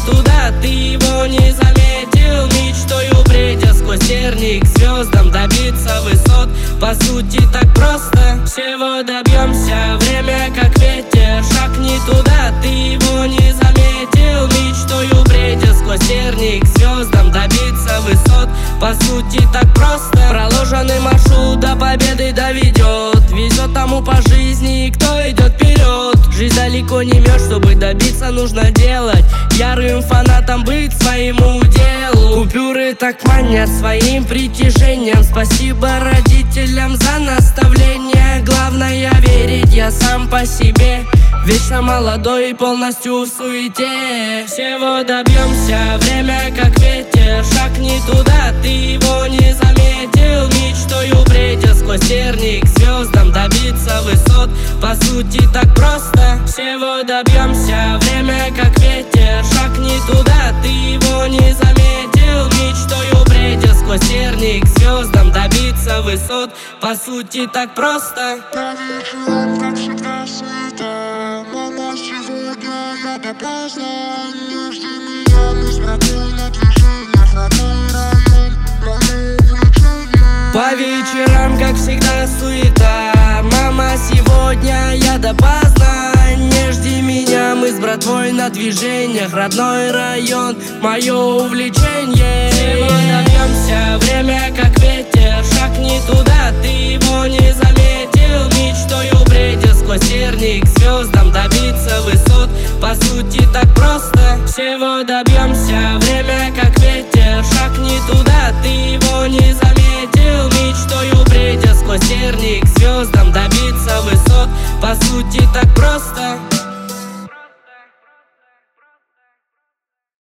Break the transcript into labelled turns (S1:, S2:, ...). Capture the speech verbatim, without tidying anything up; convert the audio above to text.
S1: туда, ты его не заметил. Мечтою бредя сквозь терник к звездам, добиться высот по сути так просто. Всего добьемся, время как ветер, шагни туда, ты его не заметил. Мечтою бредя сквозь терник к звездам, добиться высот по сути так просто. Проложенный маршрут до победы доведет, везет тому по жизни, кто идет вперед. Жизнь далеко не мёртв, чтобы добиться нужно делать, ярым фанатом быть своему делу. Купюры так манят своим притяжением, спасибо родителям за наставление. Главное верить, я сам по себе, вечно молодой и полностью в суете. Всего добьемся, время как ветер, шагни туда, ты его не заметил. Мечтою бредя сквозь терник к звездам, добиться высот по сути так просто. Всего добьемся, время как ветер, шагни туда, ты его не заметил. Мечтою бредя сквозь терник к звездам, добиться высот по сути так просто.
S2: По вечерам, как всегда, суета, мама, сегодня я допоздна. Не жди меня, мы с братой на движениях, родной район, мое увлечение.
S1: По вечерам, как всегда, суета, мама, сегодня я допоздна. Не жди меня, мы с братвой на движениях, родной район, мое увлечение. Всего добьемся, время как ветер, шагни туда, ты его не заметил. Мечтою бредя сквозь терник к звездам, добиться высот по сути так просто. Всего добьемся, время как ветер, шагни туда, ты его не заметил. Мечтою бредя сквозь терник к звездам, добиться высот по сути так просто.